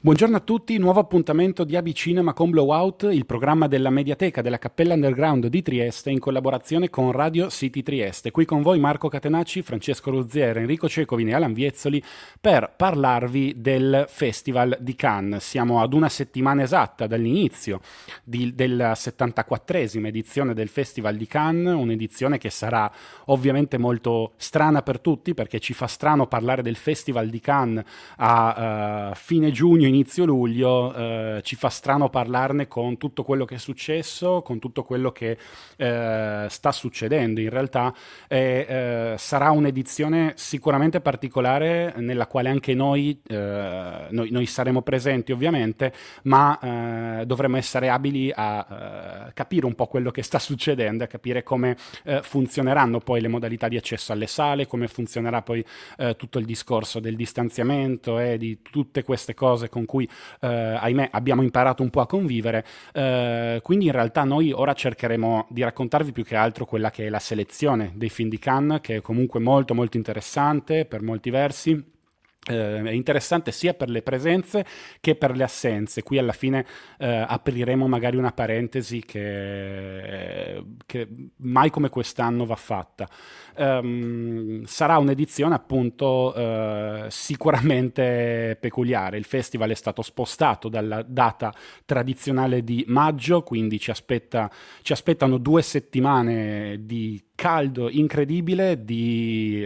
Buongiorno a tutti, nuovo appuntamento di AB Cinema con Blowout, il programma della Mediateca della Cappella Underground di Trieste in collaborazione con Radio City Trieste. Qui con voi Marco Catenacci, Francesco Ruzziere, Enrico Cecovini e Alan Viezzoli per parlarvi del Festival di Cannes. Siamo ad una settimana esatta dall'inizio della 74esima edizione del Festival di Cannes, un'edizione che sarà ovviamente molto strana per tutti perché ci fa strano parlare del Festival di Cannes a fine giugno, inizio luglio, ci fa strano parlarne con tutto quello che è successo, con tutto quello che sta succedendo. In realtà sarà un'edizione sicuramente particolare nella quale anche noi saremo presenti ovviamente, ma dovremo essere abili a capire un po' quello che sta succedendo, a capire come funzioneranno poi le modalità di accesso alle sale, come funzionerà poi tutto il discorso del distanziamento e di tutte queste cose con cui, ahimè, abbiamo imparato un po' a convivere. Quindi in realtà noi ora cercheremo di raccontarvi più che altro quella che è la selezione dei film di Cannes, che è comunque molto molto interessante per molti versi. È interessante sia per le presenze che per le assenze. Qui alla fine apriremo magari una parentesi che mai come quest'anno va fatta. Sarà un'edizione appunto sicuramente peculiare. Il festival è stato spostato dalla data tradizionale di maggio, quindi ci aspettano 2 settimane di caldo incredibile, di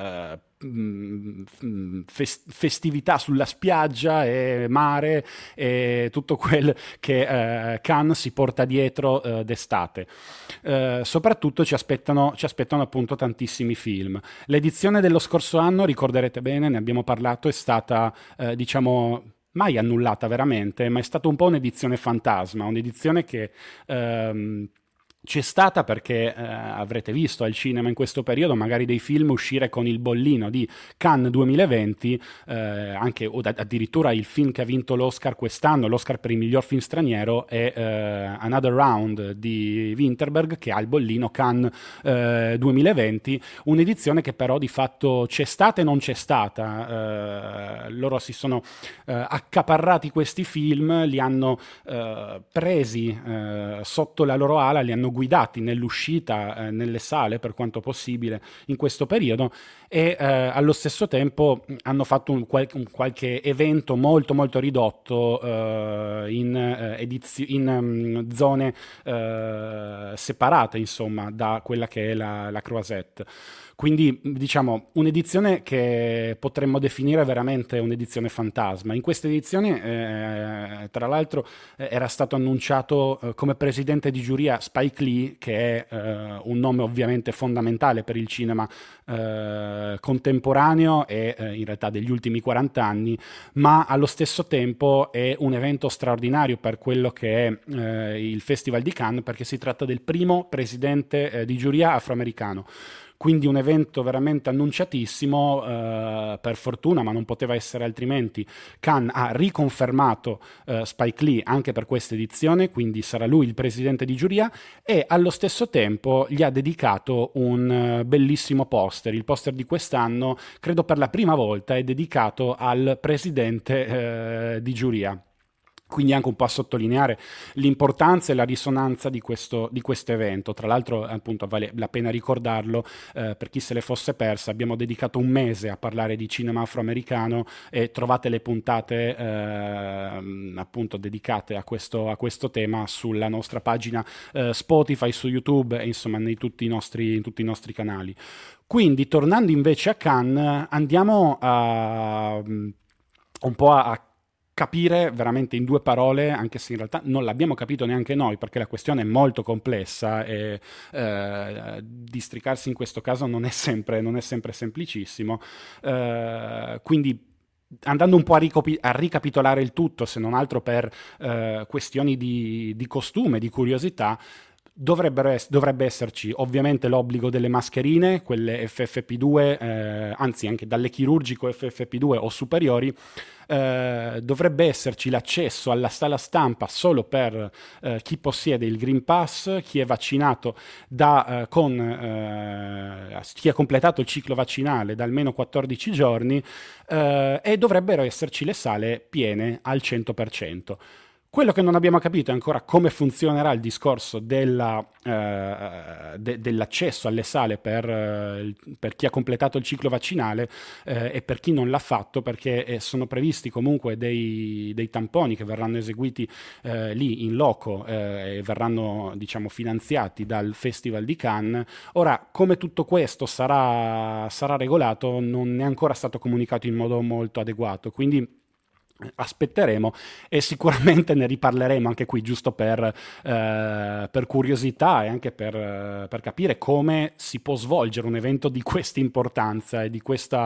festività sulla spiaggia e mare e tutto quel che Cannes si porta dietro d'estate. Soprattutto ci aspettano appunto tantissimi film. L'edizione dello scorso anno, ricorderete bene, ne abbiamo parlato, è stata diciamo mai annullata veramente, ma è stata un po' un'edizione fantasma, un'edizione che c'è stata perché avrete visto al cinema in questo periodo magari dei film uscire con il bollino di Cannes 2020, anche o addirittura il film che ha vinto l'Oscar quest'anno, l'Oscar per il miglior film straniero, è Another Round di Winterberg, che ha il bollino Cannes 2020, un'edizione che però di fatto c'è stata e non c'è stata. Loro si sono accaparrati questi film, li hanno presi sotto la loro ala, li hanno guidati nell'uscita nelle sale per quanto possibile in questo periodo e allo stesso tempo hanno fatto un qualche evento molto molto ridotto in zone separate insomma da quella che è la Croisette. Quindi diciamo un'edizione che potremmo definire veramente un'edizione fantasma. In questa edizione tra l'altro era stato annunciato come presidente di giuria Spike Lee, che è un nome ovviamente fondamentale per il cinema contemporaneo e in realtà degli ultimi 40 anni, ma allo stesso tempo è un evento straordinario per quello che è il Festival di Cannes, perché si tratta del primo presidente di giuria afroamericano. Quindi un evento veramente annunciatissimo, per fortuna, ma non poteva essere altrimenti. Cannes ha riconfermato Spike Lee anche per questa edizione, quindi sarà lui il presidente di giuria e allo stesso tempo gli ha dedicato un bellissimo poster. Il poster di quest'anno, credo per la prima volta, è dedicato al presidente di giuria. Quindi anche un po' a sottolineare l'importanza e la risonanza di questo evento. Tra l'altro, appunto, vale la pena ricordarlo per chi se le fosse persa. Abbiamo dedicato un mese a parlare di cinema afroamericano e trovate le puntate appunto dedicate a questo tema sulla nostra pagina Spotify, su YouTube e insomma in tutti i nostri canali. Quindi, tornando invece a Cannes, andiamo un po' a capire veramente in 2 parole, anche se in realtà non l'abbiamo capito neanche noi, perché la questione è molto complessa e districarsi in questo caso non è sempre semplicissimo. Quindi andando un po' a ricapitolare il tutto, se non altro per questioni di costume, di curiosità, Dovrebbe esserci ovviamente l'obbligo delle mascherine, quelle FFP2, anzi anche dalle chirurgico FFP2 o superiori. Dovrebbe esserci l'accesso alla sala stampa solo per chi possiede il Green Pass, chi è vaccinato chi ha completato il ciclo vaccinale da almeno 14 giorni, e dovrebbero esserci le sale piene al 100%. Quello che non abbiamo capito è ancora come funzionerà il discorso dell'accesso alle sale per chi ha completato il ciclo vaccinale, e per chi non l'ha fatto, perché sono previsti comunque dei tamponi che verranno eseguiti lì in loco, e verranno, diciamo, finanziati dal Festival di Cannes. Ora, come tutto questo sarà regolato non è ancora stato comunicato in modo molto adeguato, quindi aspetteremo e sicuramente ne riparleremo anche qui, giusto per curiosità e anche per capire come si può svolgere un evento di questa importanza e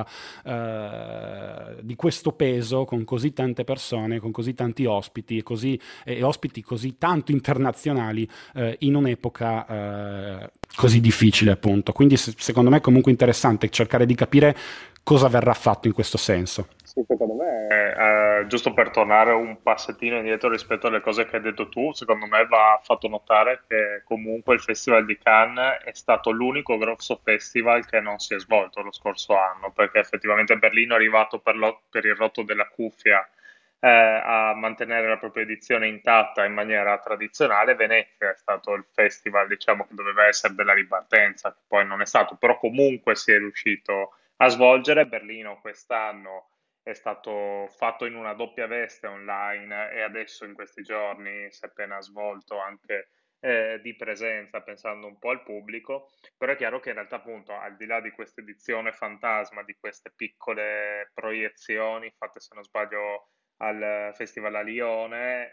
di questo peso, con così tante persone, con così tanti ospiti e ospiti così tanto internazionali, in un'epoca così difficile, appunto. Quindi secondo me è comunque interessante cercare di capire cosa verrà fatto in questo senso. Sì, secondo me, giusto per tornare un passettino indietro rispetto alle cose che hai detto tu, secondo me va fatto notare che comunque il Festival di Cannes è stato l'unico grosso festival che non si è svolto lo scorso anno, perché effettivamente Berlino è arrivato per il rotto della cuffia, a mantenere la propria edizione intatta in maniera tradizionale. Venezia è stato il festival, diciamo, che doveva essere della ripartenza, che poi non è stato, però comunque si è riuscito a svolgere. Berlino quest'anno è stato fatto in una doppia veste online e adesso in questi giorni si è appena svolto anche di presenza, pensando un po' al pubblico. Però è chiaro che in realtà, appunto, al di là di questa edizione fantasma, di queste piccole proiezioni fatte, se non sbaglio, al Festival a Lione,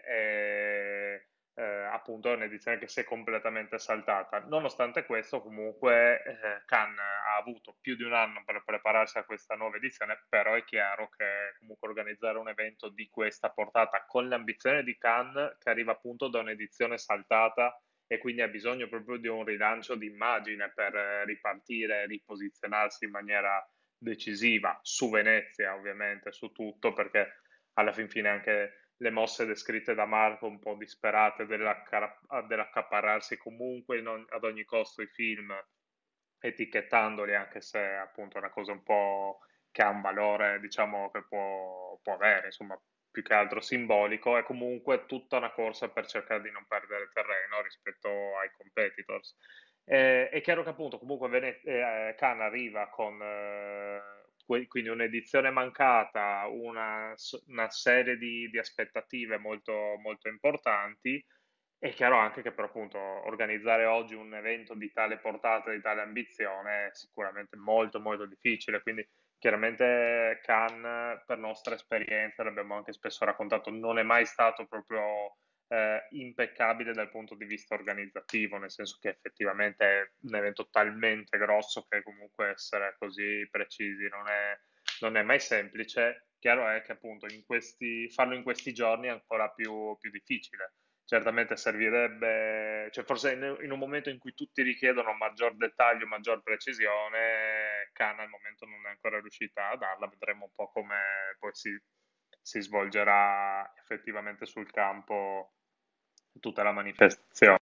appunto è un'edizione che si è completamente saltata. Nonostante questo, comunque, Cannes ha avuto più di un anno per prepararsi a questa nuova edizione, però è chiaro che comunque organizzare un evento di questa portata con l'ambizione di Cannes, che arriva appunto da un'edizione saltata e quindi ha bisogno proprio di un rilancio di immagine per ripartire e riposizionarsi in maniera decisiva su Venezia, ovviamente, su tutto, perché alla fin fine anche le mosse descritte da Marco, un po' disperate, dell'accaparrarsi comunque ad ogni costo i film, etichettandoli, anche se appunto è una cosa un po' che ha un valore, diciamo, che può avere, insomma, più che altro simbolico, è comunque tutta una corsa per cercare di non perdere terreno rispetto ai competitors. È chiaro che appunto comunque Cannes arriva con quindi un'edizione mancata, una serie di aspettative molto, molto importanti. È chiaro anche che però appunto organizzare oggi un evento di tale portata, di tale ambizione è sicuramente molto molto difficile, quindi chiaramente Cannes, per nostra esperienza, l'abbiamo anche spesso raccontato, non è mai stato proprio impeccabile dal punto di vista organizzativo, nel senso che effettivamente è un evento talmente grosso che comunque essere così precisi non è mai semplice. Chiaro è che appunto farlo in questi giorni è ancora più difficile. Certamente servirebbe, cioè forse in un momento in cui tutti richiedono maggior dettaglio, maggior precisione, Cannes al momento non è ancora riuscita a darla. Vedremo un po' come poi si svolgerà effettivamente sul campo tutta la manifestazione.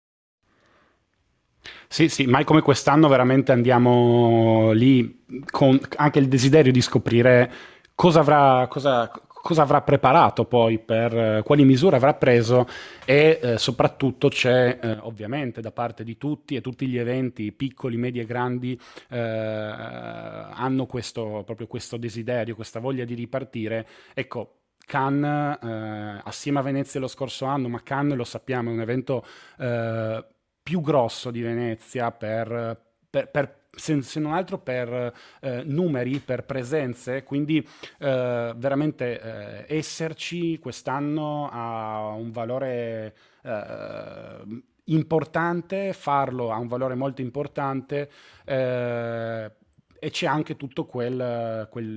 Sì, sì, mai come quest'anno veramente andiamo lì con anche il desiderio di scoprire cosa avrà preparato poi, quali misure avrà preso, e soprattutto c'è ovviamente da parte di tutti e tutti gli eventi, piccoli, medi e grandi, hanno proprio questo desiderio, questa voglia di ripartire. Ecco, Cannes, assieme a Venezia lo scorso anno, ma Cannes lo sappiamo, è un evento più grosso di Venezia se non altro per numeri, per presenze, quindi veramente esserci quest'anno ha un valore importante, farlo ha un valore molto importante, e c'è anche tutto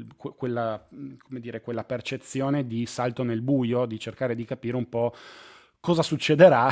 quella, come dire, quella percezione di salto nel buio, di cercare di capire un po' cosa succederà,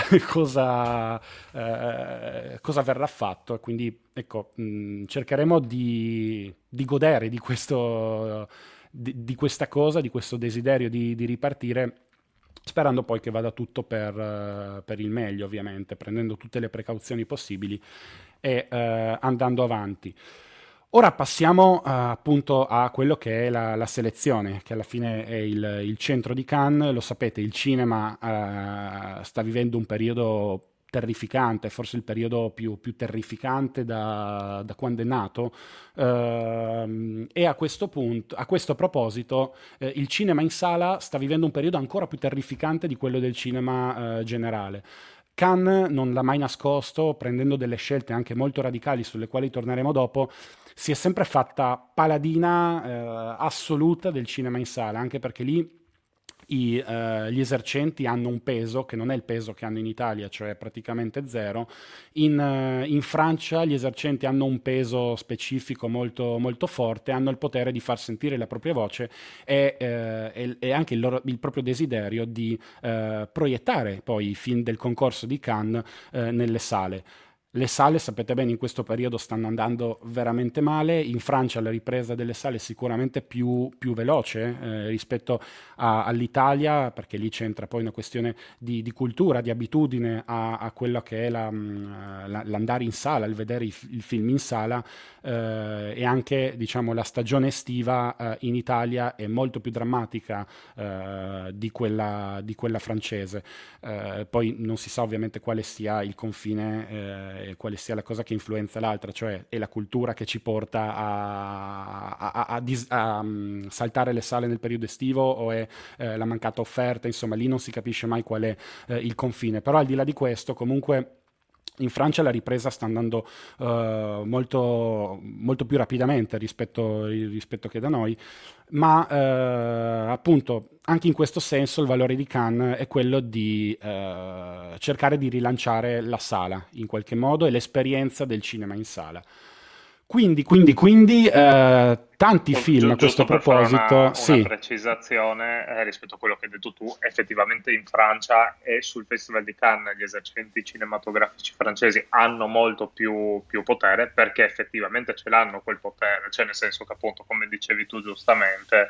cosa verrà fatto. E quindi ecco, cercheremo di godere di questo, di questa cosa, di questo desiderio di ripartire, sperando poi che vada tutto per il meglio, ovviamente, prendendo tutte le precauzioni possibili e andando avanti. Ora passiamo appunto a quello che è la selezione, che alla fine è il centro di Cannes. Lo sapete, il cinema sta vivendo un periodo terrificante, forse il periodo più terrificante da quando è nato. E a questo punto, a questo proposito, il cinema in sala sta vivendo un periodo ancora più terrificante di quello del cinema generale. Cannes non l'ha mai nascosto, prendendo delle scelte anche molto radicali sulle quali torneremo dopo, si è sempre fatta paladina assoluta del cinema in sala, anche perché lì gli esercenti hanno un peso che non è il peso che hanno in Italia, cioè praticamente zero. In Francia gli esercenti hanno un peso specifico molto, molto forte, hanno il potere di far sentire la propria voce e anche il proprio desiderio di proiettare poi i film del concorso di Cannes nelle sale. Le sale, sapete bene, in questo periodo stanno andando veramente male. In Francia la ripresa delle sale è sicuramente più veloce rispetto all'Italia, perché lì c'entra poi una questione di cultura, di abitudine a quello che è l'andare in sala, il vedere il film in sala, e anche, diciamo, la stagione estiva in Italia è molto più drammatica di quella francese. Poi non si sa ovviamente quale sia il confine, quale sia la cosa che influenza l'altra, cioè è la cultura che ci porta a saltare le sale nel periodo estivo o è la mancata offerta, insomma lì non si capisce mai qual è il confine, però al di là di questo comunque in Francia la ripresa sta andando molto, molto più rapidamente rispetto che da noi, ma appunto anche in questo senso il valore di Cannes è quello di cercare di rilanciare la sala in qualche modo e l'esperienza del cinema in sala. Quindi, tanti film a questo Giusto per fare proposito, una sì. precisazione rispetto a quello che hai detto tu, effettivamente in Francia e sul Festival di Cannes gli esercenti cinematografici francesi hanno molto più potere perché effettivamente ce l'hanno quel potere, cioè nel senso che appunto, come dicevi tu giustamente,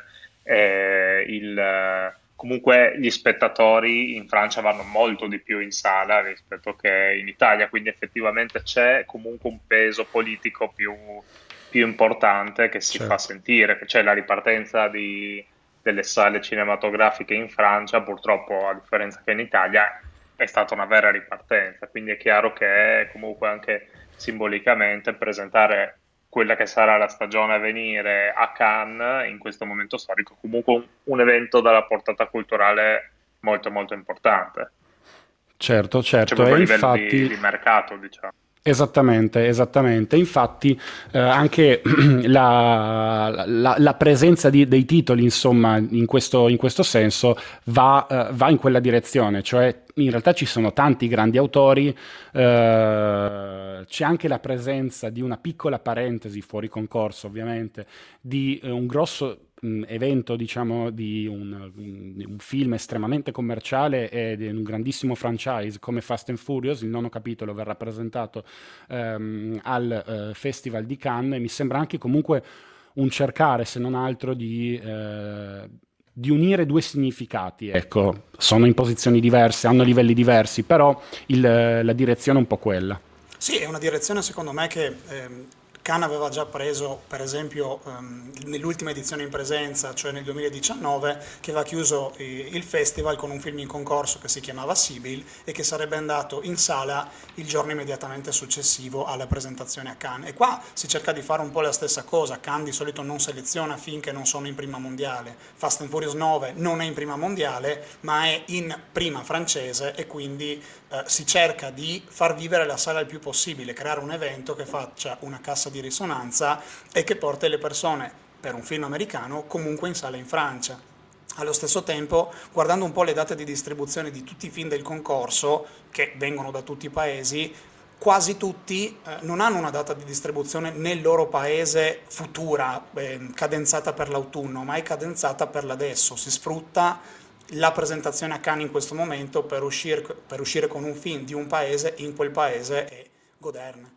comunque gli spettatori in Francia vanno molto di più in sala rispetto che in Italia, quindi effettivamente c'è comunque un peso politico più importante che si fa Certo. sentire, che c'è la ripartenza delle sale cinematografiche in Francia, purtroppo a differenza che in Italia è stata una vera ripartenza, quindi è chiaro che comunque anche simbolicamente presentare quella che sarà la stagione a venire a Cannes in questo momento storico, è comunque un evento dalla portata culturale molto molto importante, Certo, cioè certo, proprio e a livello di, infatti di mercato, diciamo. esattamente, esattamente. Infatti, anche la presenza dei titoli, insomma, in questo senso, va in quella direzione, cioè in realtà ci sono tanti grandi autori, c'è anche la presenza di una piccola parentesi fuori concorso, ovviamente, di un grosso evento, diciamo, di un film estremamente commerciale e di un grandissimo franchise come Fast and Furious. Il nono capitolo verrà presentato al Festival di Cannes e mi sembra anche comunque un cercare, se non altro, di unire due significati. Ecco, sono in posizioni diverse, hanno livelli diversi, però la direzione è un po' quella. Sì, è una direzione secondo me che Cannes aveva già preso, per esempio, nell'ultima edizione in presenza, cioè nel 2019, che aveva chiuso il festival con un film in concorso che si chiamava Sibyl e che sarebbe andato in sala il giorno immediatamente successivo alla presentazione a Cannes. E qua si cerca di fare un po' la stessa cosa. Cannes di solito non seleziona film che non sono in prima mondiale. Fast and Furious 9 non è in prima mondiale, ma è in prima francese e quindi si cerca di far vivere la sala il più possibile, creare un evento che faccia una cassa di risonanza e che porti le persone, per un film americano, comunque in sala in Francia. Allo stesso tempo, guardando un po' le date di distribuzione di tutti i film del concorso, che vengono da tutti i paesi, quasi tutti non hanno una data di distribuzione nel loro paese futura, cadenzata per l'autunno, ma è cadenzata per l'adesso. Si sfrutta la presentazione a Cannes in questo momento per uscire con un film di un paese in quel paese e goderne.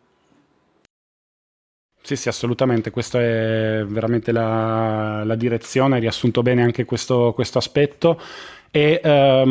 Sì, sì, assolutamente, questa è veramente la direzione, hai riassunto bene anche questo aspetto. E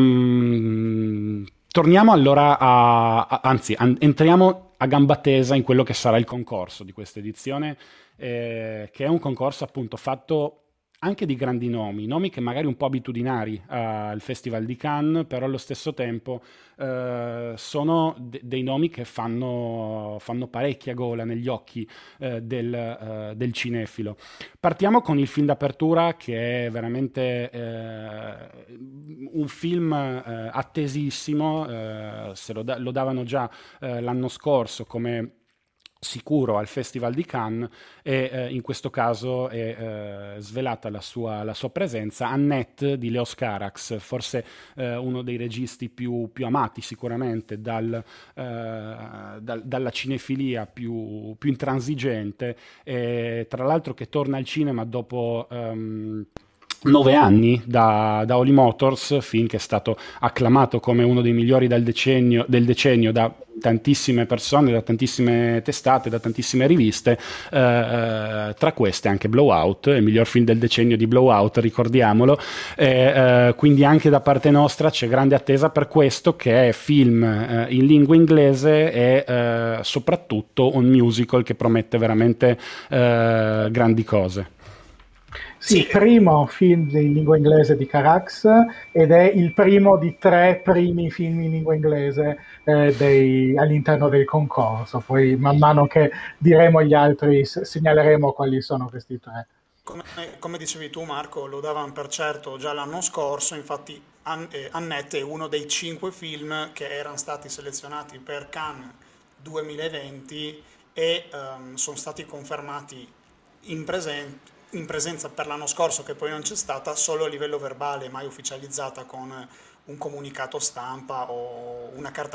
torniamo allora entriamo a gamba tesa in quello che sarà il concorso di questa edizione, che è un concorso appunto fatto anche di grandi nomi che magari un po' abitudinari al Festival di Cannes, però allo stesso tempo sono dei nomi che fanno parecchia gola negli occhi del cinefilo. Partiamo con il film d'apertura, che è veramente un film attesissimo, lo davano già l'anno scorso come sicuro al Festival di Cannes, e in questo caso è svelata la sua presenza. Annette di Leos Carax, forse uno dei registi più amati sicuramente dalla cinefilia più intransigente, e tra l'altro che torna al cinema dopo 9 anni da Holly Motors, film che è stato acclamato come uno dei migliori del decennio da tantissime persone, da tantissime testate, da tantissime riviste, tra queste anche Blowout, il miglior film del decennio di Blowout, ricordiamolo. Quindi anche da parte nostra c'è grande attesa per questo, che è film in lingua inglese e soprattutto un musical che promette veramente grandi cose. Sì, primo film in lingua inglese di Carax, ed è il primo di 3 primi film in lingua inglese all'interno del concorso. Poi man mano che diremo gli altri segnaleremo quali sono questi 3. Come dicevi tu, Marco, lo davano per certo già l'anno scorso. Infatti Annette è uno dei 5 film che erano stati selezionati per Cannes 2020 e sono stati confermati in presenza per l'anno scorso, che poi non c'è stata, solo a livello verbale, mai ufficializzata con un comunicato stampa o una carta.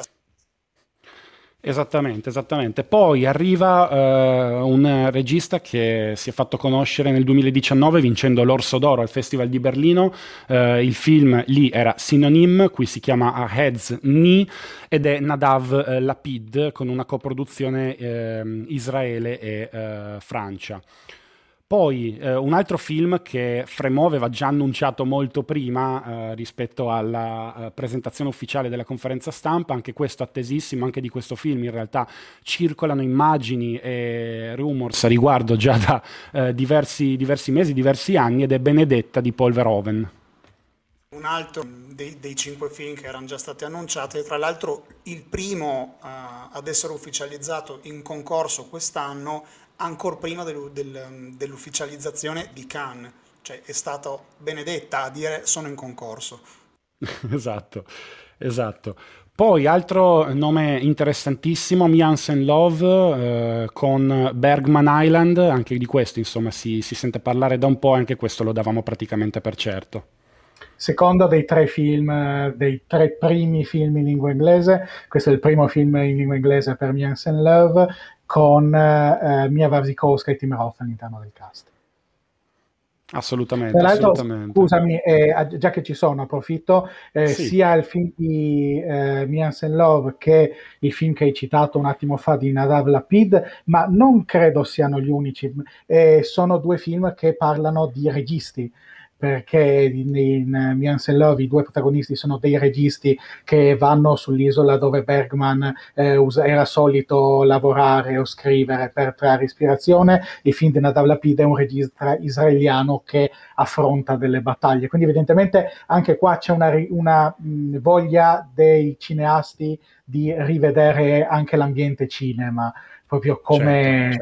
Esattamente. Poi arriva un regista che si è fatto conoscere nel 2019 vincendo l'Orso d'Oro al Festival di Berlino. Il film lì era Synonym, qui si chiama A Head's Knee, ed è Nadav Lapid, con una coproduzione Israele e Francia. Poi un altro film che Frémaux aveva già annunciato molto prima rispetto alla presentazione ufficiale della conferenza stampa, anche questo attesissimo. Anche di questo film in realtà circolano immagini e rumors a riguardo già da diversi mesi, diversi anni, ed è Benedetta di Paul Verhoeven. Un altro dei 5 film che erano già stati annunciati, e tra l'altro il primo ad essere ufficializzato in concorso quest'anno, ancora prima dell'ufficializzazione di Cannes, cioè è stato Benedetta a dire sono in concorso. Esatto. Poi altro nome interessantissimo, Me and Love, con Bergman Island. Anche di questo insomma si sente parlare da un po', anche questo lo davamo praticamente per certo. Secondo dei 3 film, dei 3 primi film in lingua inglese. Questo è il primo film in lingua inglese per Me and Love, con Mia Wasikowska e Tim Roth all'interno del cast. Assolutamente. Scusami, già che ci sono, approfitto, sì, sia il film di Me and Love che il film che hai citato un attimo fa di Nadav Lapid, ma non credo siano gli unici. Sono 2 film che parlano di registi, perché in Me and Love i 2 protagonisti sono dei registi che vanno sull'isola dove Bergman era solito lavorare o scrivere per trarre ispirazione. Il film di Nadav Lapid è un regista israeliano che affronta delle battaglie, quindi evidentemente anche qua c'è una voglia dei cineasti di rivedere anche l'ambiente cinema, proprio come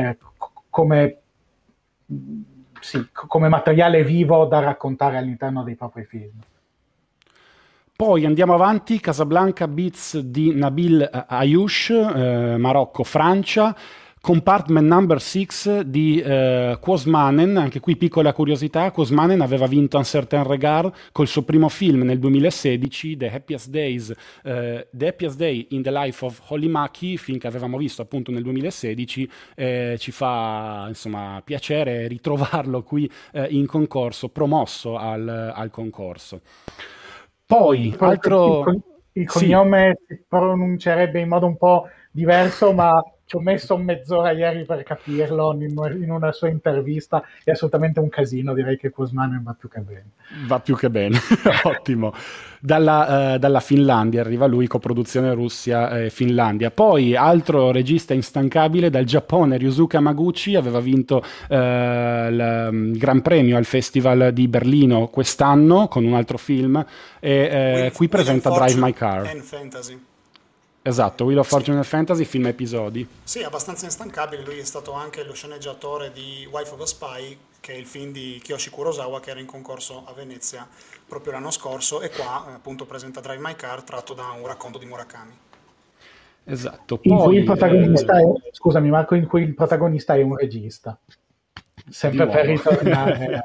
come materiale vivo da raccontare all'interno dei propri film. Poi andiamo avanti, Casablanca Beats di Nabil Ayouch, Marocco, Francia. Compartment Number 6 di Quosmanen. Anche qui piccola curiosità: Quosmanen aveva vinto Un Certain Regard col suo primo film nel 2016, The Happiest Day in the Life of Holly Maki, film che avevamo visto appunto nel 2016. Ci fa insomma piacere ritrovarlo qui in concorso, promosso al concorso. Poi, altro... Il cognome si pronuncerebbe in modo un po' diverso, ma ci ho messo mezz'ora ieri per capirlo in una sua intervista. È assolutamente un casino, direi che Kuzmanen va più che bene. Va più che bene, ottimo. Dalla Finlandia arriva lui, coproduzione Russia e Finlandia. Poi altro regista instancabile dal Giappone, Ryusuke Hamaguchi, aveva vinto il Gran Premio al Festival di Berlino quest'anno con un altro film e qui presenta Drive My Car. And Fantasy. Esatto, Wheel of Fortune and Fantasy, film episodi. Sì, abbastanza instancabile. Lui è stato anche lo sceneggiatore di Wife of a Spy, che è il film di Kiyoshi Kurosawa che era in concorso a Venezia proprio l'anno scorso, e qua appunto presenta Drive My Car tratto da un racconto di Murakami. Esatto. In cui il protagonista scusami Marco, in cui il protagonista è un regista. Sempre per ritornare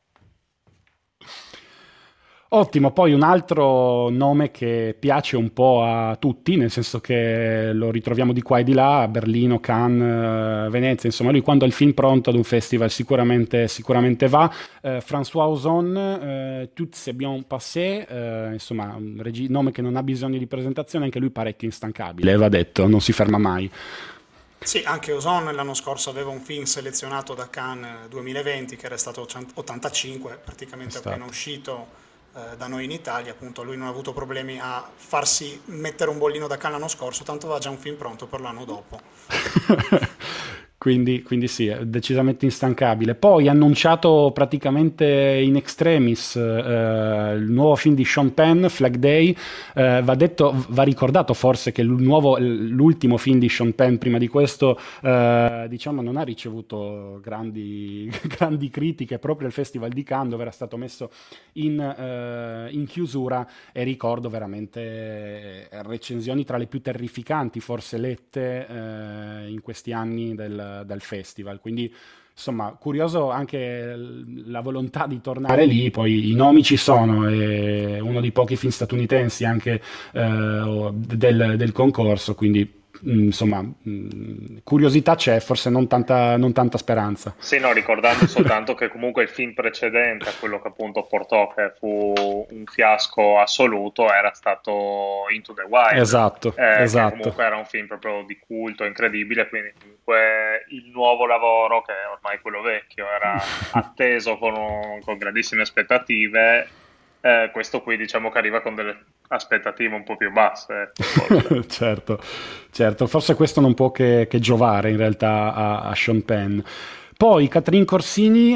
Ottimo, poi un altro nome che piace un po' a tutti, nel senso che lo ritroviamo di qua e di là, a Berlino, Cannes, Venezia, insomma lui quando ha il film pronto ad un festival sicuramente va. François Ozon, Tout s'est bien passé, insomma un nome che non ha bisogno di presentazione, anche lui parecchio instancabile, va detto, non si ferma mai. Sì, anche Ozon l'anno scorso aveva un film selezionato da Cannes 2020 che era stato 85, praticamente appena uscito da noi in Italia. Appunto lui non ha avuto problemi a farsi mettere un bollino da Cannes l'anno scorso, tanto aveva già un film pronto per l'anno dopo. Quindi sì, è decisamente instancabile. Poi annunciato praticamente in extremis il nuovo film di Sean Penn, Flag Day. Va ricordato forse che l'ultimo film di Sean Penn prima di questo diciamo non ha ricevuto grandi critiche proprio al Festival di Cannes, dove era stato messo in chiusura, e ricordo veramente recensioni tra le più terrificanti forse lette in questi anni dal festival, quindi insomma curioso anche la volontà di tornare lì. Poi i nomi ci sono, è uno dei pochi film statunitensi anche del concorso, quindi insomma curiosità c'è, forse non tanta speranza. Sì, no, ricordando soltanto che comunque il film precedente a quello che appunto portò, che fu un fiasco assoluto, era stato Into the Wild. Esatto. Che comunque era un film proprio di culto, incredibile, quindi comunque il nuovo lavoro, che ormai quello vecchio, era atteso con grandissime aspettative. Questo qui diciamo che arriva con delle aspettative un po' più basse. certo, forse questo non può che giovare in realtà a Sean Penn. Poi Catherine Corsini,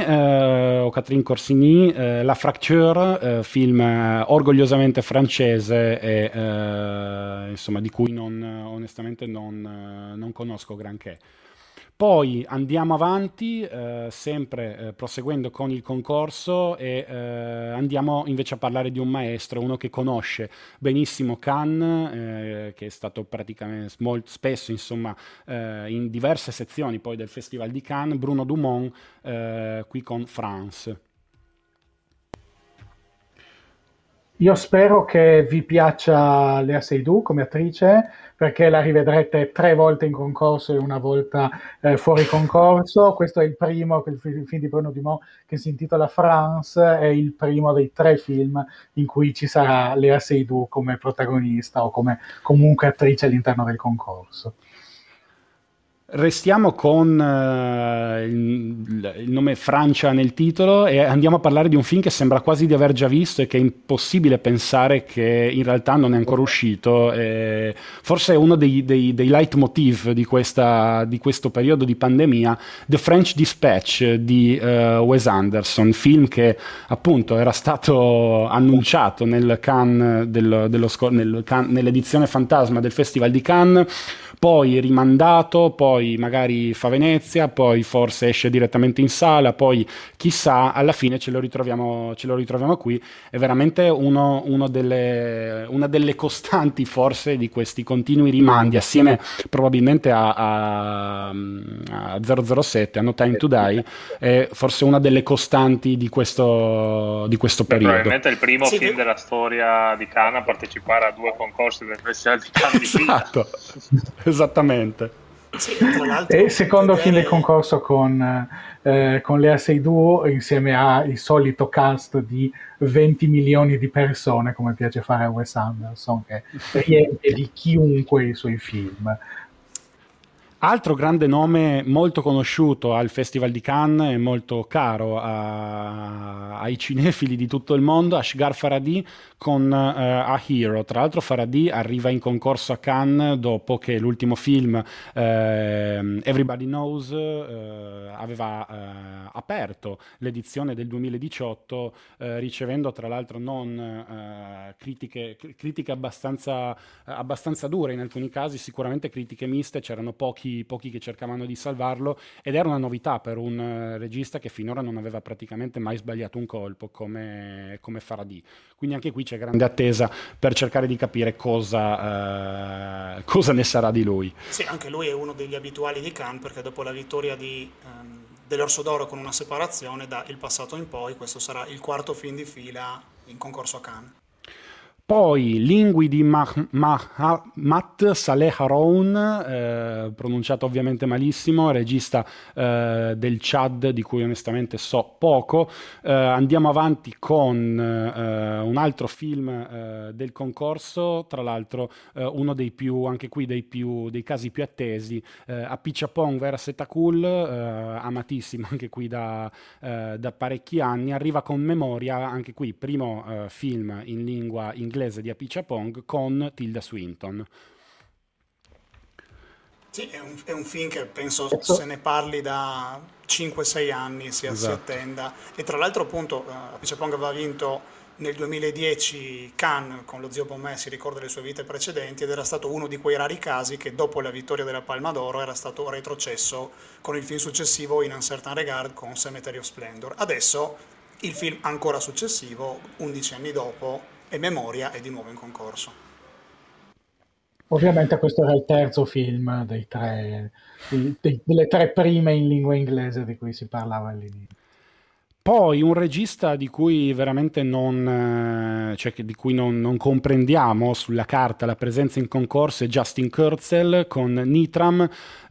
La Fracture, film orgogliosamente francese e insomma di cui onestamente non conosco granché. Poi andiamo avanti, sempre proseguendo con il concorso, e andiamo invece a parlare di un maestro, uno che conosce benissimo Cannes, che è stato praticamente molto spesso insomma in diverse sezioni poi del Festival di Cannes, Bruno Dumont, qui con France. Io spero che vi piaccia Léa Seydoux come attrice, perché la rivedrete 3 volte in concorso e una volta fuori concorso. Questo è il primo, il film di Bruno Dumont che si intitola France, è il primo dei 3 film in cui ci sarà Léa Seydoux come protagonista o come comunque attrice all'interno del concorso. Restiamo con il nome Francia nel titolo e andiamo a parlare di un film che sembra quasi di aver già visto e che è impossibile pensare che in realtà non è ancora uscito. Forse è uno dei leitmotiv di questo periodo di pandemia, The French Dispatch di Wes Anderson, film che appunto era stato annunciato nel Cannes nell'edizione fantasma del Festival di Cannes, poi rimandato, poi magari fa Venezia, poi forse esce direttamente in sala, poi chissà, alla fine ce lo ritroviamo qui. È veramente una delle costanti forse di questi continui rimandi, assieme probabilmente a 007, a No Time to Die, è forse una delle costanti di questo periodo. Probabilmente è il primo film della storia di Cannes a partecipare a 2 concorsi del Festival di Cannes di fila. Esatto. Esattamente. Sì, tra l'altro E secondo film del vedere... concorso con Lea Seydoux insieme al solito cast di 20 milioni di persone, come piace fare a Wes Anderson, che riempie di chiunque i suoi film. Altro grande nome molto conosciuto al Festival di Cannes e molto caro ai cinefili di tutto il mondo, Asghar Farhadi con A Hero. Tra l'altro Farhadi arriva in concorso a Cannes dopo che l'ultimo film Everybody Knows aveva aperto l'edizione del 2018 ricevendo tra l'altro non critiche abbastanza dure in alcuni casi, sicuramente critiche miste, c'erano pochi che cercavano di salvarlo ed era una novità per un regista che finora non aveva praticamente mai sbagliato un colpo come Farhadi. Quindi anche qui c'è grande attesa per cercare di capire cosa ne sarà di lui. Sì, anche lui è uno degli abituali di Cannes perché dopo la vittoria dell'Orso d'Oro con una separazione, da Il passato in poi, questo sarà il quarto film di fila in concorso a Cannes. Poi Lingui di Matt Saleh Haroun, pronunciato ovviamente malissimo, regista del Chad di cui onestamente so poco. Andiamo avanti con un altro film del concorso, tra l'altro uno dei più, anche qui dei casi più attesi, Apichatpong Vera Setakul, amatissimo anche qui da parecchi anni, arriva con Memoria, anche qui primo film in lingua inglese di Apichatpong con Tilda Swinton. Sì, è un film che penso se ne parli da 5-6 anni, si Esatto. attenda. E tra l'altro appunto Apichatpong aveva vinto nel 2010 Cannes con lo zio Pommè, si ricorda le sue vite precedenti, ed era stato uno di quei rari casi che dopo la vittoria della Palma d'Oro era stato retrocesso con il film successivo In Uncertain Regard con Cemetery of Splendor. Adesso il film ancora successivo, 11 anni dopo, e Memoria è di nuovo in concorso. Ovviamente questo era il terzo film delle tre prime in lingua inglese di cui si parlava all'inizio. Poi un regista di cui veramente di cui non comprendiamo sulla carta la presenza in concorso è Justin Kurzel con Nitram.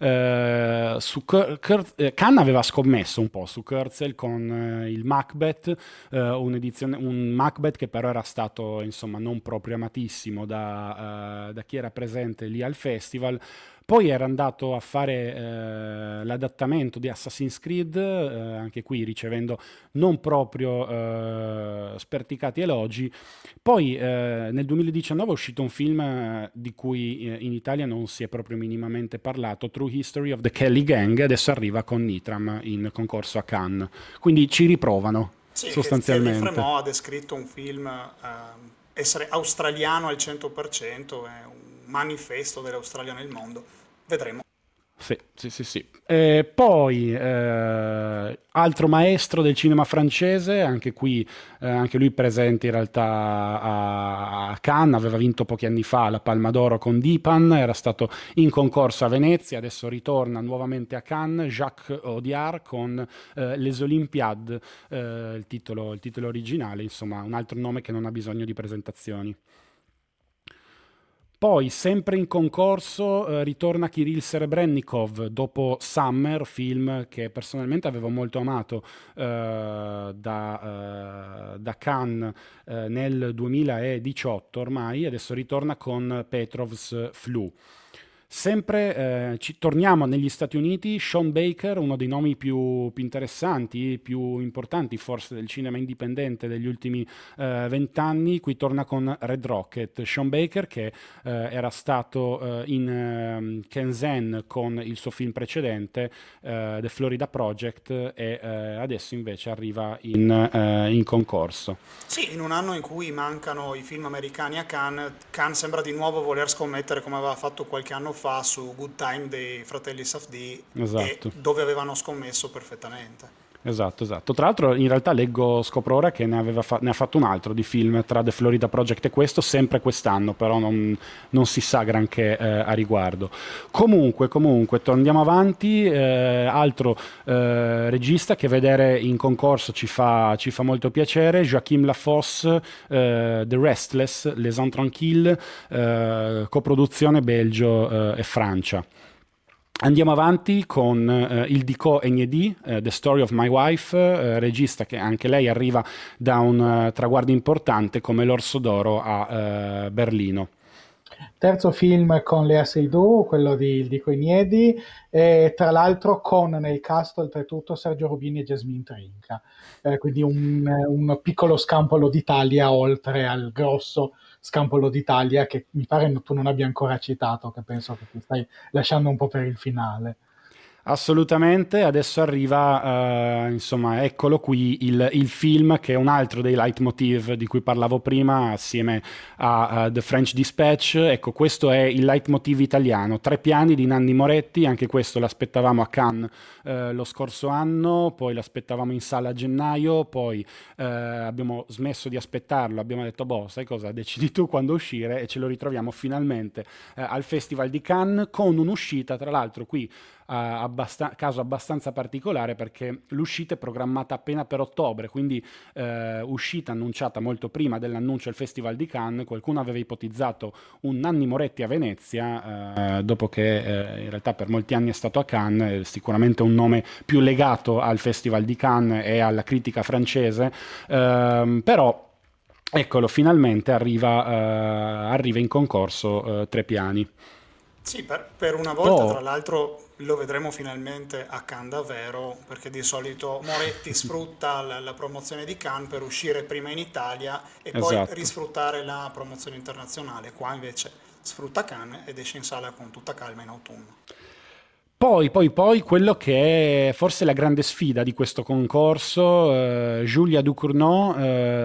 Cannes aveva scommesso un po' su Kurzel con il Macbeth, un Macbeth che però era stato insomma non proprio amatissimo da chi era presente lì al festival. Poi era andato a fare l'adattamento di Assassin's Creed, anche qui ricevendo non proprio sperticati elogi. Poi nel 2019 è uscito un film di cui in Italia non si è proprio minimamente parlato, True History of the Kelly Gang, adesso arriva con Nitram in concorso a Cannes. Quindi ci riprovano, Sì, che Thierry sostanzialmente. Fremont ha descritto un film essere australiano al 100%, è un manifesto dell'Australia nel mondo. Vedremo. Sì, sì, sì, sì. Poi altro maestro del cinema francese, anche qui anche lui presente in realtà a Cannes, aveva vinto pochi anni fa la Palma d'Oro con Dipan, era stato in concorso a Venezia, adesso ritorna nuovamente a Cannes, Jacques Audiard con Les Olympiades, il titolo originale, insomma un altro nome che non ha bisogno di presentazioni. Poi, sempre in concorso, ritorna Kirill Serebrennikov dopo Summer, film che personalmente avevo molto amato da Cannes nel 2018 ormai, adesso ritorna con Petrov's Flu. Sempre torniamo negli Stati Uniti, Sean Baker, uno dei nomi più interessanti, più importanti forse del cinema indipendente degli ultimi 20 anni, qui torna con Red Rocket. Sean Baker che era stato in Shenzhen con il suo film precedente, The Florida Project, e adesso invece arriva in concorso. Sì, in un anno in cui mancano i film americani a Cannes, Cannes sembra di nuovo voler scommettere come aveva fatto qualche anno fa su Good Time dei fratelli Safdie e Esatto. dove avevano scommesso perfettamente. Esatto, esatto. Tra l'altro in realtà scopro ora che ne ha fatto un altro di film tra The Florida Project e questo, sempre quest'anno, però non si sa granché a riguardo. Comunque, torniamo avanti, altro regista che vedere in concorso ci fa molto piacere, Joachim Lafosse, The Restless, Les Intranquilles, coproduzione Belgio e Francia. Andiamo avanti con Ildiko Enyedi, The Story of My Wife, regista che anche lei arriva da un traguardo importante come l'Orso d'Oro a Berlino. Terzo film con Lea Seydoux, quello di Coiniedi, e tra l'altro con nel cast oltretutto Sergio Rubini e Jasmine Trinca, quindi un piccolo scampolo d'Italia oltre al grosso scampolo d'Italia che mi pare tu non abbia ancora citato, che penso che ti stai lasciando un po' per il finale. Assolutamente, adesso arriva, insomma, eccolo qui il film che è un altro dei leitmotiv di cui parlavo prima assieme a The French Dispatch. Ecco, questo è il leitmotiv italiano, Tre piani di Nanni Moretti, anche questo l'aspettavamo a Cannes lo scorso anno, poi l'aspettavamo in sala a gennaio, poi abbiamo smesso di aspettarlo, abbiamo detto, boh, sai cosa, decidi tu quando uscire, e ce lo ritroviamo finalmente al Festival di Cannes con un'uscita, tra l'altro qui caso abbastanza particolare perché l'uscita è programmata appena per ottobre, quindi uscita annunciata molto prima dell'annuncio al Festival di Cannes. Qualcuno aveva ipotizzato un Nanni Moretti a Venezia, dopo che in realtà per molti anni è stato a Cannes, sicuramente un nome più legato al Festival di Cannes e alla critica francese, però eccolo, finalmente arriva in concorso Tre piani. Sì, per una volta, tra l'altro, lo vedremo finalmente a Cannes davvero, perché di solito Moretti sfrutta la promozione di Cannes per uscire prima in Italia e poi Esatto. risfruttare la promozione internazionale. Qua invece sfrutta Cannes ed esce in sala con tutta calma in autunno. Poi, quello che è forse la grande sfida di questo concorso, Julia Ducournau,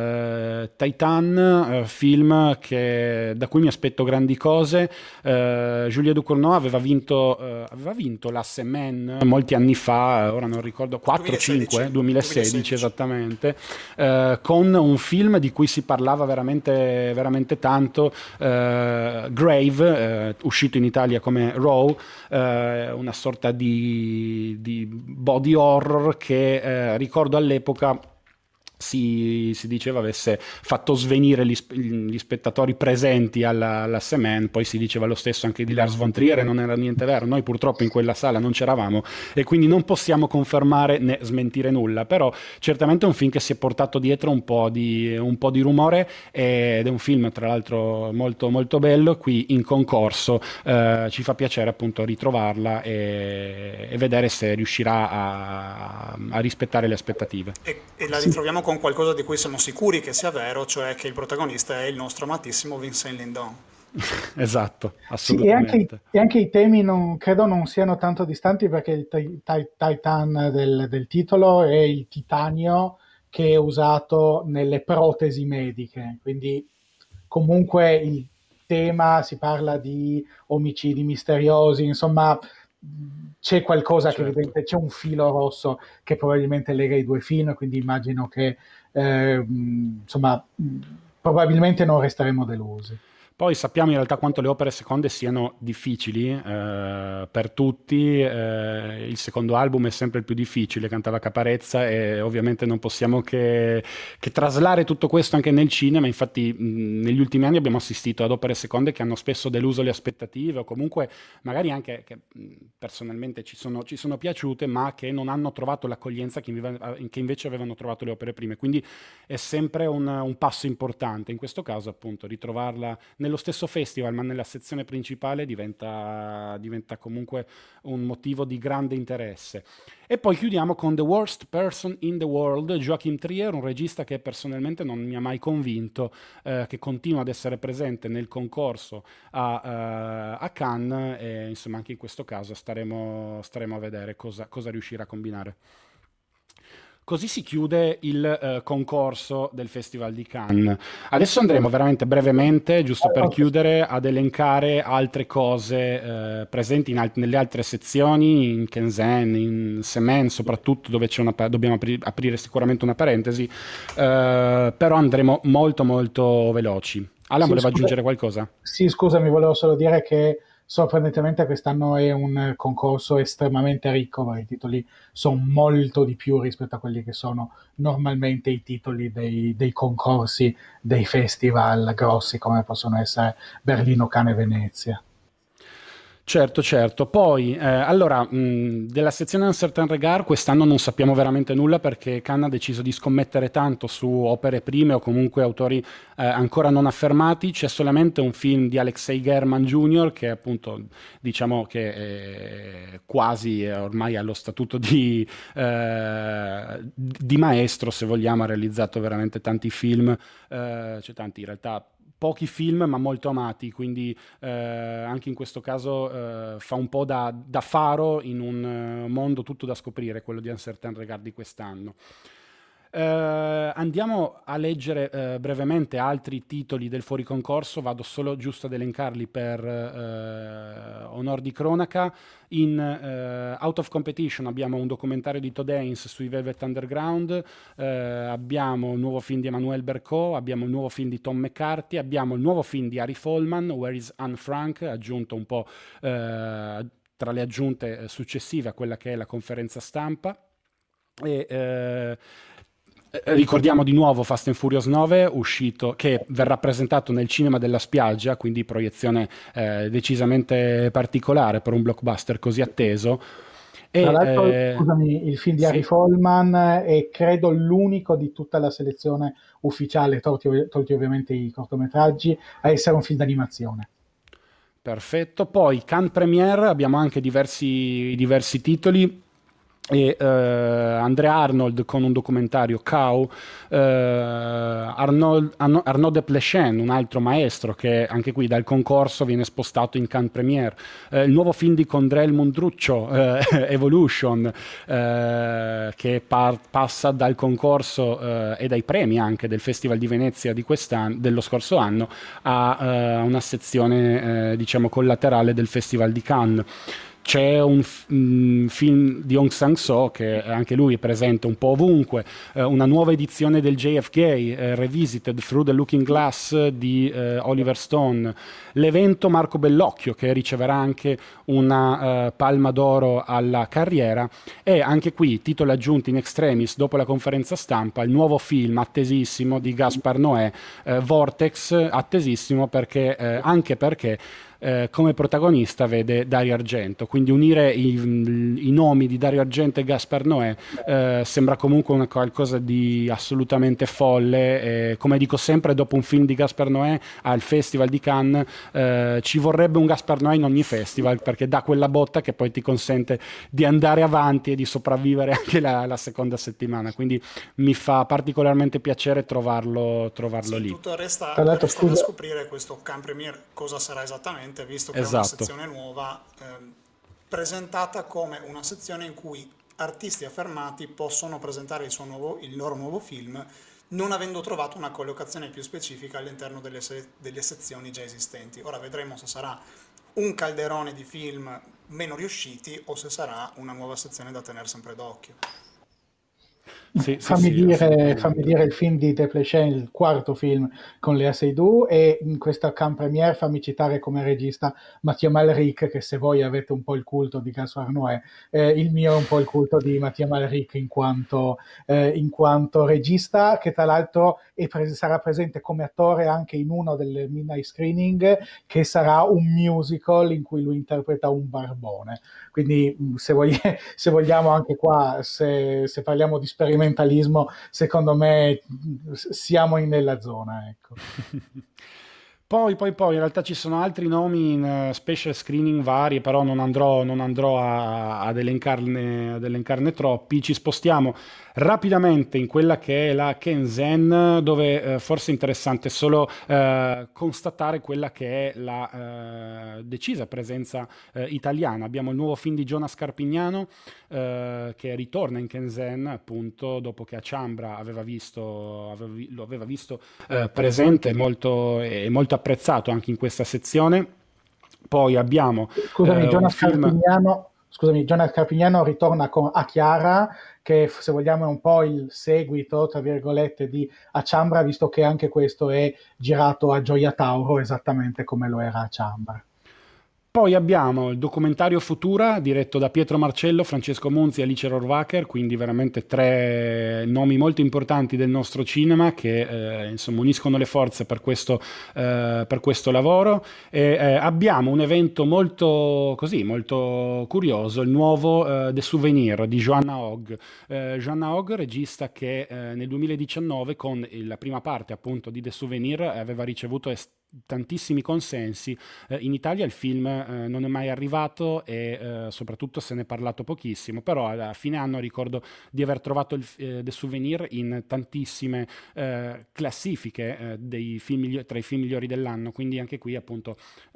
Titan, film da cui mi aspetto grandi cose. Julia Ducournau aveva vinto l'Asse Man molti anni fa, ora non ricordo, 4-5, 2016 esattamente, con un film di cui si parlava veramente, veramente tanto, Grave, uscito in Italia come Raw, una sorta di body horror che ricordo all'epoca si diceva avesse fatto svenire gli spettatori presenti alla Semen. Poi si diceva lo stesso anche di Lars von Trier e non era niente vero. Noi purtroppo in quella sala non c'eravamo e quindi non possiamo confermare né smentire nulla, però certamente è un film che si è portato dietro un po' di rumore ed è un film tra l'altro molto molto bello. Qui in concorso ci fa piacere appunto ritrovarla e vedere se riuscirà a rispettare le aspettative. E la ritroviamo con qualcosa di cui siamo sicuri che sia vero, cioè che il protagonista è il nostro amatissimo Vincent Lindon. Esatto, assolutamente. Sì, e anche i temi credo non siano tanto distanti, perché il Titan del titolo è il titanio che è usato nelle protesi mediche, quindi comunque il tema, si parla di omicidi misteriosi, insomma c'è qualcosa che evidentemente, c'è un filo rosso che probabilmente lega i due film, quindi immagino che insomma probabilmente non resteremo delusi. Poi sappiamo in realtà quanto le opere seconde siano difficili per tutti. Il secondo album è sempre il più difficile, cantava Caparezza, e ovviamente non possiamo che traslare tutto questo anche nel cinema. Infatti negli ultimi anni abbiamo assistito ad opere seconde che hanno spesso deluso le aspettative, o comunque magari anche che personalmente ci sono piaciute, ma che non hanno trovato l'accoglienza che invece avevano trovato le opere prime. Quindi è sempre un passo importante. In questo caso appunto ritrovarla nello stesso festival ma nella sezione principale diventa comunque un motivo di grande interesse. E poi chiudiamo con The Worst Person in the World, Joachim Trier, un regista che personalmente non mi ha mai convinto, che continua ad essere presente nel concorso a Cannes, e insomma anche in questo caso staremo a vedere cosa riuscirà a combinare. Così si chiude il concorso del Festival di Cannes. Adesso andremo veramente brevemente, giusto per chiudere, ad elencare altre cose presenti nelle altre sezioni, in Shenzhen, in Semen soprattutto, dove dobbiamo aprire sicuramente una parentesi, però andremo molto molto veloci. Alan, voleva aggiungere qualcosa? Sì, scusami, volevo solo dire che sorprendentemente quest'anno è un concorso estremamente ricco, perché i titoli sono molto di più rispetto a quelli che sono normalmente i titoli dei concorsi, dei festival grossi come possono essere Berlino, Cannes e Venezia. Certo, certo. Poi, allora, della sezione Uncertain Regard quest'anno non sappiamo veramente nulla perché Cannes ha deciso di scommettere tanto su opere prime o comunque autori ancora non affermati. C'è solamente un film di Alexei German Jr. che appunto diciamo che è quasi ormai allo statuto di maestro, se vogliamo, ha realizzato veramente tanti film, cioè tanti in realtà pochi film ma molto amati, quindi anche in questo caso fa un po' da faro in un mondo tutto da scoprire, quello di Uncertain Regard di quest'anno. Andiamo a leggere brevemente altri titoli del fuori concorso, vado solo giusto ad elencarli per onor di cronaca. In Out of Competition abbiamo un documentario di Todd Haynes sui Velvet Underground, abbiamo un nuovo film di Emmanuel Bercot, abbiamo un nuovo film di Tom McCarthy, abbiamo il nuovo film di Harry Folman, Where is Anne Frank, aggiunto un po' tra le aggiunte successive a quella che è la conferenza stampa. E ricordiamo di nuovo Fast and Furious 9 uscito, che verrà presentato nel cinema della spiaggia, quindi proiezione decisamente particolare per un blockbuster così atteso. Tra l'altro, scusami, il film di Harry Folman è credo l'unico di tutta la selezione ufficiale, tolti ovviamente i cortometraggi, a essere un film d'animazione. Perfetto. Poi Cannes Premiere abbiamo anche diversi titoli. E Andrea Arnold con un documentario Cow, Arnaud Desplechin, un altro maestro che anche qui dal concorso viene spostato in Cannes Premiere, il nuovo film di Condrel Mondruccio, Evolution, che passa dal concorso e dai premi anche del Festival di Venezia di dello scorso anno a una sezione diciamo collaterale del Festival di Cannes. C'è un film di Aung San Suu Kyi che anche lui è presente un po' ovunque, una nuova edizione del JFK, Revisited Through the Looking Glass di Oliver Stone, l'evento Marco Bellocchio che riceverà anche una palma d'oro alla carriera, e anche qui titoli aggiunti in extremis dopo la conferenza stampa, il nuovo film attesissimo di Gaspar Noé, Vortex, attesissimo anche perché come protagonista vede Dario Argento, quindi unire i nomi di Dario Argento e Gaspar Noé sembra comunque una qualcosa di assolutamente folle. Come dico sempre, dopo un film di Gaspar Noé al Festival di Cannes ci vorrebbe un Gaspar Noé in ogni festival, perché dà quella botta che poi ti consente di andare avanti e di sopravvivere anche la seconda settimana, quindi mi fa particolarmente piacere trovarlo sì, lì. Tutto resta da scoprire questo Cannes Premiere cosa sarà esattamente, visto che è una sezione nuova, presentata come una sezione in cui artisti affermati possono presentare il loro nuovo film, non avendo trovato una collocazione più specifica all'interno delle sezioni già esistenti. Ora vedremo se sarà un calderone di film meno riusciti o se sarà una nuova sezione da tenere sempre d'occhio. Fammi dire il film di Desplechin, il quarto film con Léa Seydoux, e in questa Cannes Premiere fammi citare come regista Mathieu Malric, che se voi avete un po' il culto di Gaspar Noé, il mio è un po' il culto di Mathieu Malric in quanto regista, che tra l'altro sarà presente come attore anche in uno delle midnight screening, che sarà un musical in cui lui interpreta un barbone. Quindi se vogliamo anche qua, se parliamo di sperimentalismo, secondo me siamo nella zona, ecco. Poi in realtà ci sono altri nomi in special screening vari, però non andrò ad elencarne troppi. Ci spostiamo rapidamente in quella che è la Kenzen, dove forse è interessante solo constatare quella che è la decisa presenza italiana. Abbiamo il nuovo film di Jonas Carpignano che ritorna in Kenzen, appunto dopo che a Ciambra lo aveva visto presente molto apprezzato anche in questa sezione. Poi abbiamo Jonas Carpignano ritorna con A Chiara, che se vogliamo è un po' il seguito tra virgolette di A Ciambra, visto che anche questo è girato a Gioia Tauro esattamente come lo era a Ciambra. Poi abbiamo il documentario Futura, diretto da Pietro Marcello, Francesco Monzi e Alice Rohrwacher, quindi veramente 3 nomi molto importanti del nostro cinema che insomma uniscono le forze per questo lavoro. Abbiamo un evento molto curioso, il nuovo The Souvenir di Joanna Hogg. Joanna Hogg, regista che nel 2019 con la prima parte appunto di The Souvenir aveva ricevuto tantissimi consensi. In Italia il film non è mai arrivato e soprattutto se ne è parlato pochissimo, però a fine anno ricordo di aver trovato The Souvenir in tantissime classifiche dei film tra i film migliori dell'anno, quindi anche qui appunto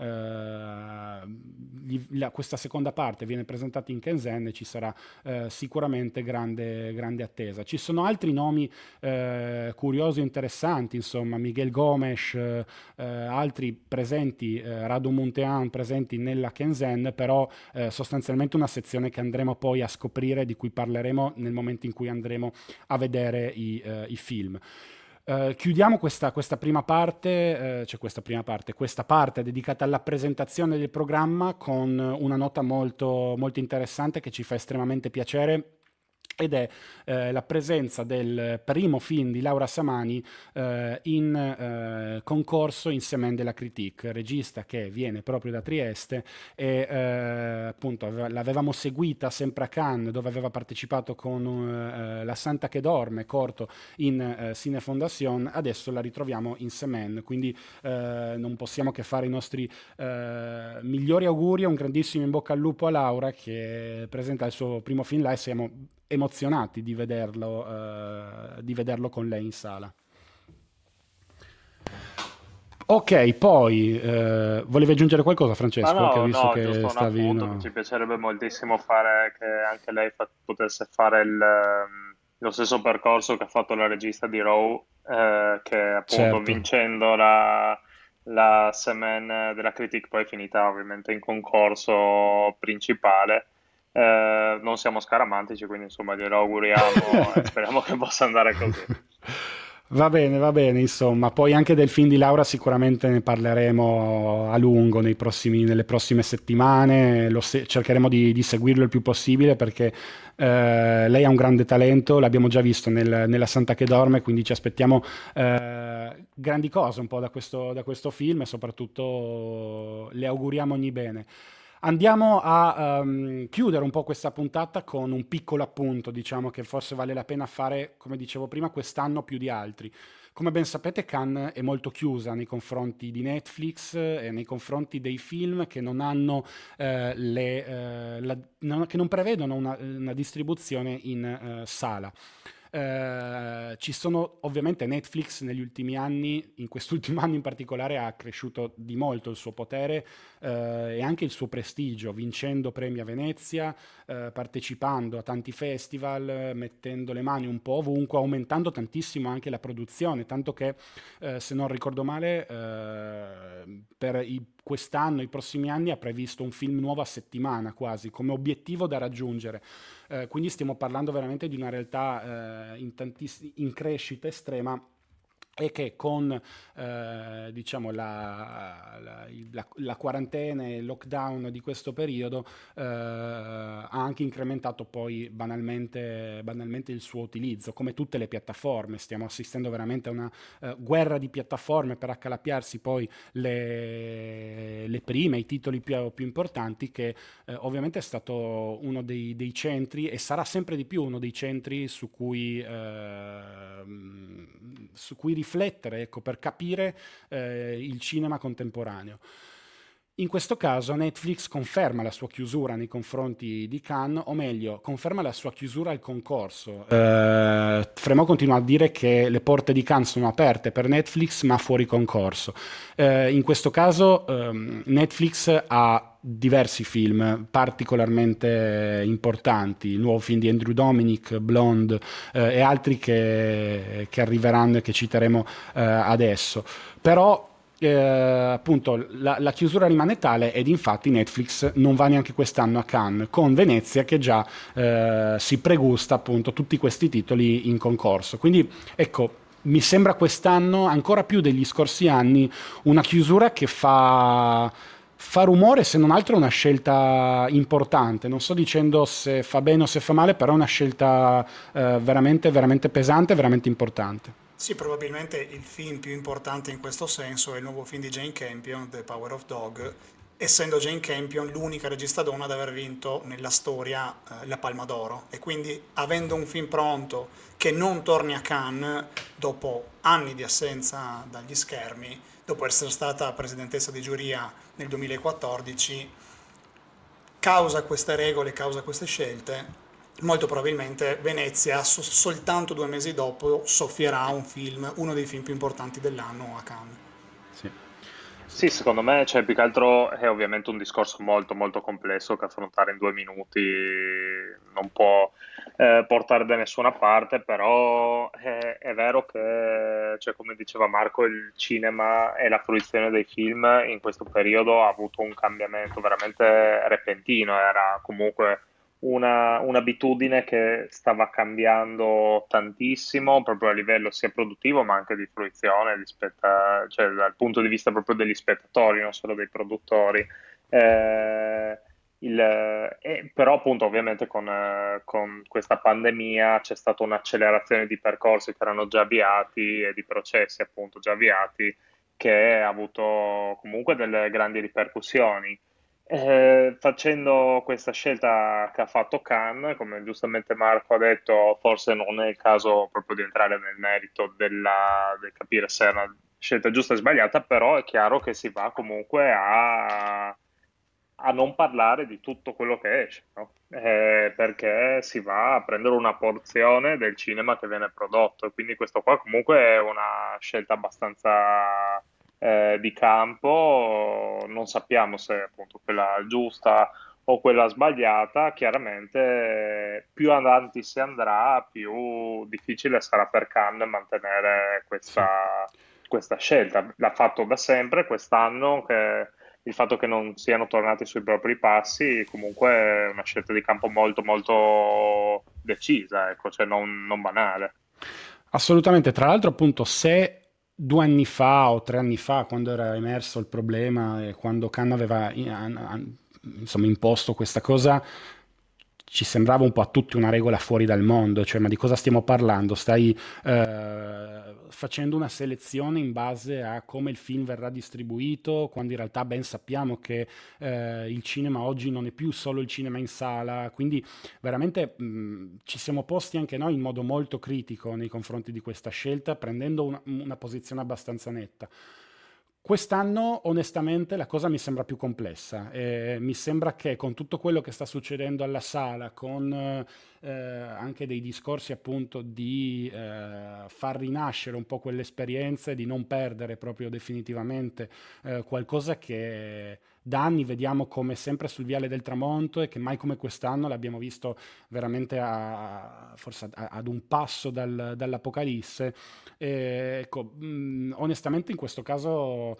questa seconda parte viene presentata in Shenzhen e ci sarà sicuramente grande attesa. Ci sono altri nomi curiosi e interessanti, insomma Miguel Gomes, altri presenti, Radu Muntean presenti nella Shenzhen, però sostanzialmente una sezione che andremo poi a scoprire, di cui parleremo nel momento in cui andremo a vedere i film. Chiudiamo questa prima parte, questa parte dedicata alla presentazione del programma con una nota molto, molto interessante che ci fa estremamente piacere, ed è la presenza del primo film di Laura Samani in concorso in Semaine de la Critique, regista che viene proprio da Trieste e appunto l'avevamo seguita sempre a Cannes, dove aveva partecipato con La Santa che dorme, corto in Cinefondation. Adesso la ritroviamo in Semaine, quindi non possiamo che fare i nostri migliori auguri, un grandissimo in bocca al lupo a Laura che presenta il suo primo film là, e siamo emozionati di vederlo con lei in sala. Ok, poi volevi aggiungere qualcosa, Francesco? Ma Che ho no, visto no, che giusto un stavi appunto che ci piacerebbe moltissimo fare, che anche lei potesse fare lo stesso percorso che ha fatto la regista di Raw, che appunto certo. vincendo la Semaine della Critique poi è finita ovviamente in concorso principale. Non siamo scaramantici, quindi insomma glielo auguriamo e speriamo che possa andare così. Va bene, insomma, poi anche del film di Laura sicuramente ne parleremo a lungo nelle prossime settimane, cercheremo di seguirlo il più possibile perché lei ha un grande talento, l'abbiamo già visto nella Santa che dorme, quindi ci aspettiamo grandi cose un po' da questo film e soprattutto le auguriamo ogni bene. Andiamo a chiudere un po' questa puntata con un piccolo appunto, diciamo che forse vale la pena fare, come dicevo prima, quest'anno più di altri. Come ben sapete, Cannes è molto chiusa nei confronti di Netflix e nei confronti dei film che non hanno che non prevedono una distribuzione in sala. Ci sono ovviamente Netflix negli ultimi anni, in quest'ultimo anno in particolare, ha cresciuto di molto il suo potere e anche il suo prestigio, vincendo premi a Venezia, partecipando a tanti festival, mettendo le mani un po' ovunque, aumentando tantissimo anche la produzione, tanto che se non ricordo male quest'anno, i prossimi anni, ha previsto un film nuovo a settimana quasi come obiettivo da raggiungere. Quindi stiamo parlando veramente di una realtà in crescita estrema e che con diciamo la quarantena e il lockdown di questo periodo ha anche incrementato poi banalmente il suo utilizzo, come tutte le piattaforme. Stiamo assistendo veramente a una guerra di piattaforme per accalappiarsi poi le prime, i titoli più importanti, che ovviamente è stato uno dei centri e sarà sempre di più uno dei centri su cui riflettere, ecco, per capire il cinema contemporaneo. In questo caso Netflix conferma la sua chiusura nei confronti di Cannes, o meglio, conferma la sua chiusura al concorso. Fremont continua a dire che le porte di Cannes sono aperte per Netflix, ma fuori concorso. In questo caso Netflix ha diversi film particolarmente importanti, il nuovo film di Andrew Dominik, Blonde, e altri che arriveranno e che citeremo adesso. Però appunto la chiusura rimane tale, ed infatti Netflix non va neanche quest'anno a Cannes, con Venezia che già si pregusta appunto tutti questi titoli in concorso. Quindi ecco, mi sembra quest'anno, ancora più degli scorsi anni, una chiusura che fa fa rumore, se non altro è una scelta importante. Non sto dicendo se fa bene o se fa male, però è una scelta veramente, veramente pesante, veramente importante. Sì, probabilmente il film più importante in questo senso è il nuovo film di Jane Campion, The Power of Dog, essendo Jane Campion l'unica regista donna ad aver vinto nella storia la Palma d'Oro. E quindi avendo un film pronto che non torni a Cannes dopo anni di assenza dagli schermi, dopo essere stata presidentessa di giuria nel 2014, causa queste regole, causa queste scelte, molto probabilmente Venezia soltanto 2 mesi dopo soffierà un film, uno dei film più importanti dell'anno a Cannes. Sì, sì. Sì, secondo me, cioè, più che altro è ovviamente un discorso molto molto complesso che affrontare in 2 minuti non può portare da nessuna parte, però è vero che, cioè, come diceva Marco, il cinema e la fruizione dei film in questo periodo ha avuto un cambiamento veramente repentino, era comunque un'abitudine che stava cambiando tantissimo proprio a livello sia produttivo ma anche di fruizione, cioè dal punto di vista proprio degli spettatori, non solo dei produttori. Eh, però appunto ovviamente con questa pandemia c'è stata un'accelerazione di percorsi che erano già avviati e di processi appunto già avviati che ha avuto comunque delle grandi ripercussioni. Facendo questa scelta che ha fatto Khan, come giustamente Marco ha detto, forse non è il caso proprio di entrare nel merito del capire se è una scelta giusta o sbagliata, però è chiaro che si va comunque a non parlare di tutto quello che esce, no? Perché si va a prendere una porzione del cinema che viene prodotto, e quindi questo qua comunque è una scelta abbastanza di campo, non sappiamo se è appunto quella giusta o quella sbagliata. Chiaramente più avanti si andrà, più difficile sarà per Cannes mantenere Sì. questa scelta. L'ha fatto da sempre, quest'anno che il fatto che non siano tornati sui propri passi comunque è una scelta di campo molto molto decisa, ecco, cioè non banale. Assolutamente, tra l'altro appunto se 2 anni fa o 3 anni fa, quando era emerso il problema e quando Khan aveva insomma, imposto questa cosa, ci sembrava un po' a tutti una regola fuori dal mondo, cioè ma di cosa stiamo parlando? Stai facendo una selezione in base a come il film verrà distribuito, quando in realtà ben sappiamo che il cinema oggi non è più solo il cinema in sala, quindi veramente ci siamo posti anche noi in modo molto critico nei confronti di questa scelta, prendendo una posizione abbastanza netta. Quest'anno, onestamente, la cosa mi sembra più complessa. Mi sembra che con tutto quello che sta succedendo alla sala, con anche dei discorsi appunto di far rinascere un po' quell'esperienza e di non perdere proprio definitivamente qualcosa che da anni vediamo come sempre sul viale del tramonto e che mai come quest'anno l'abbiamo visto veramente forse ad un passo dall'apocalisse. Ecco, onestamente in questo caso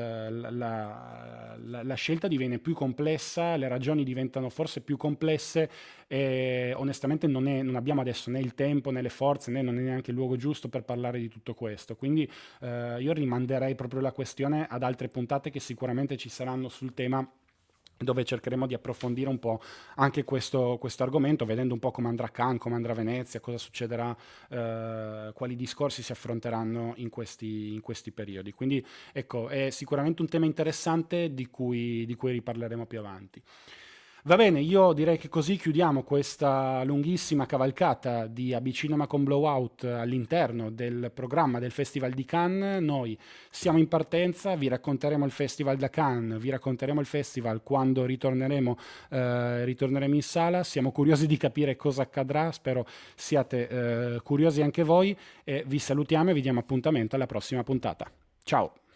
la scelta diviene più complessa, le ragioni diventano forse più complesse e onestamente non abbiamo adesso né il tempo né le forze né non è neanche il luogo giusto per parlare di tutto questo. Quindi io rimanderei proprio la questione ad altre puntate che sicuramente ci saranno sul tema, dove cercheremo di approfondire un po' anche questo argomento, vedendo un po' come andrà Cannes, come andrà Venezia, cosa succederà, quali discorsi si affronteranno in questi periodi. Quindi ecco, è sicuramente un tema interessante di cui riparleremo più avanti. Va bene, io direi che così chiudiamo questa lunghissima cavalcata di AB Cinema con Blowout all'interno del programma del Festival di Cannes. Noi siamo in partenza, vi racconteremo il Festival da Cannes, vi racconteremo il festival quando ritorneremo in sala. Siamo curiosi di capire cosa accadrà, spero siate curiosi anche voi e vi salutiamo e vi diamo appuntamento alla prossima puntata. Ciao!